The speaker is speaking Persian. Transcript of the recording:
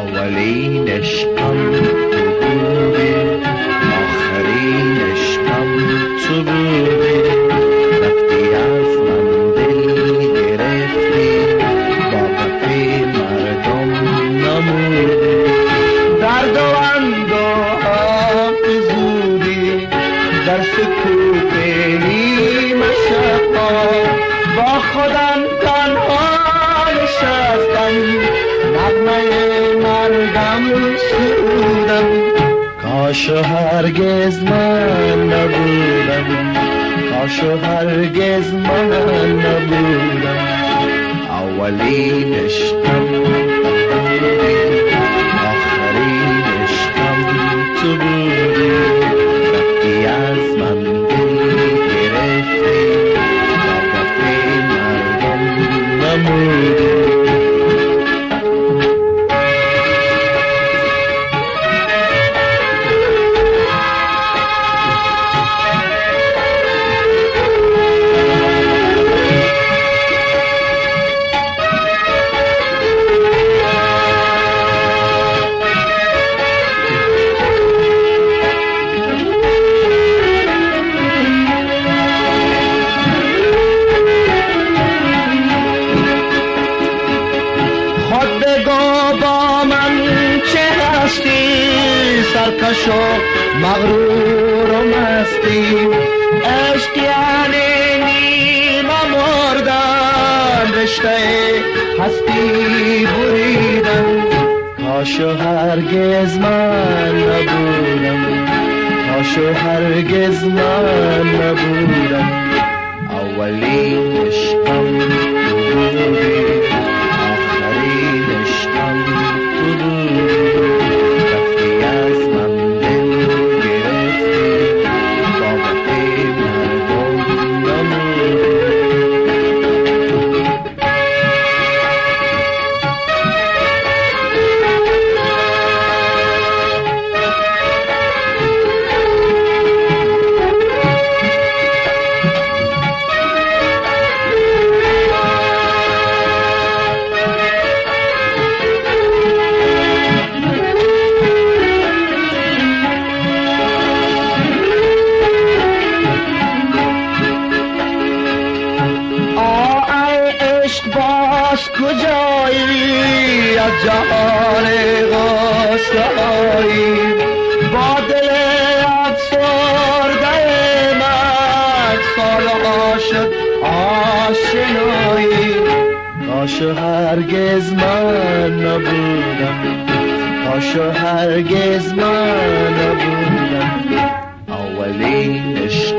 اولین عشقم تو بودی، آخرین عشقم تو بودی. رفتی از من دل گرفتی، با قفی مردم نمودی. درد و اندوه فزودی در سکوت مشقا، با خودم تنها نشستم، نغمه مرگم سرودم. کاش هرگز من نبودم، کاش هرگز من نبودم. اولین عشقم بودی، آخرین عشقم تو بودی. رفتی از من دل گرفتی، با قفی مردم نمودی. خود بگو با من چه هستی، سرکش و مغرور و مستی. عشق یعنی نیمه مردن، رشته هستی بریدن. کاش هرگز من نبودم، کاش هرگز من نبودم. اولین عشقم بودی، آخرین عشقم تو بودی. رفتی از من دل گرفتی، با قفی مردم نمودی. باز کجایی از جهان غصه‌ای، با دل افسرده من سالها شد آشنایی. کاش هرگز من نبودم، کاش هرگز من نبودم. اولین عشق